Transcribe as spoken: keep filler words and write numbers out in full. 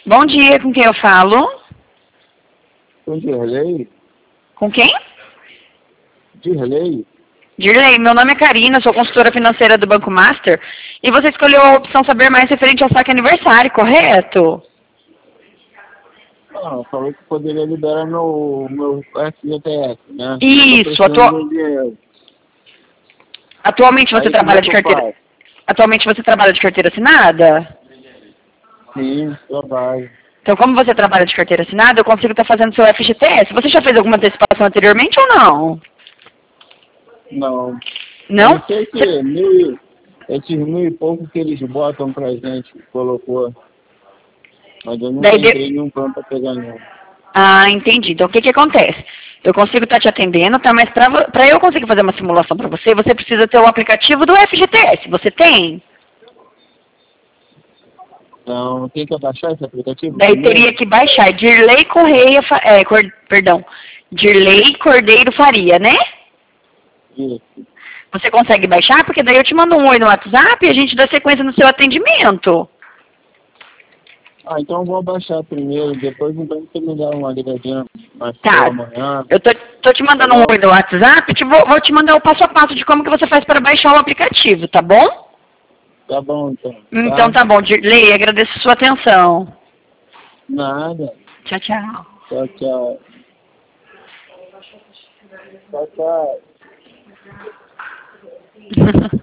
Bom dia, com quem eu falo? Com Dirley? Com quem? Dirley? Dirley, meu nome é Karina, sou consultora financeira do Banco Master e você escolheu a opção saber mais referente ao saque aniversário, correto? Ah, falou que poderia liberar meu, meu F G T S, né? Isso, Eu tô precisando atu... de dinheiro. atualmente você Aí como trabalha é de que eu carteira... faço? Atualmente você trabalha de carteira assinada? Sim, trabalho. Então, como você trabalha de carteira assinada, eu consigo estar fazendo seu F G T S. Você já fez alguma antecipação anteriormente ou não? Não. Eu Não? não sei se Você... mil, esses mil e pouco que eles botam pra gente, colocou. Mas eu nunca Daí de... entrei em um plano pra pegar não. Ah, entendi. Então, o que que acontece? Eu consigo estar te atendendo, tá? Mas para eu conseguir fazer uma simulação para você, você precisa ter o aplicativo do F G T S. Você tem? Então, tem que baixar esse aplicativo Daí primeiro? teria que baixar Dirley Correia, Fa- é, cor, perdão, Dirley Cordeiro Faria, né? Isso. Você consegue baixar? Porque daí eu te mando um oi no WhatsApp e a gente dá sequência no seu atendimento. Ah, então eu vou baixar primeiro, depois então você me dá uma ligadinha mais pela Tá. manhã, Eu tô, tô te tá mandando um bom? oi no WhatsApp e te vou, vou te mandar o passo a passo de como que você faz para baixar o aplicativo, tá bom? Tá bom então, Então tá? tá bom, Dirley, agradeço a sua atenção. Nada. Tchau, tchau. Tchau, tchau. Tchau, tchau.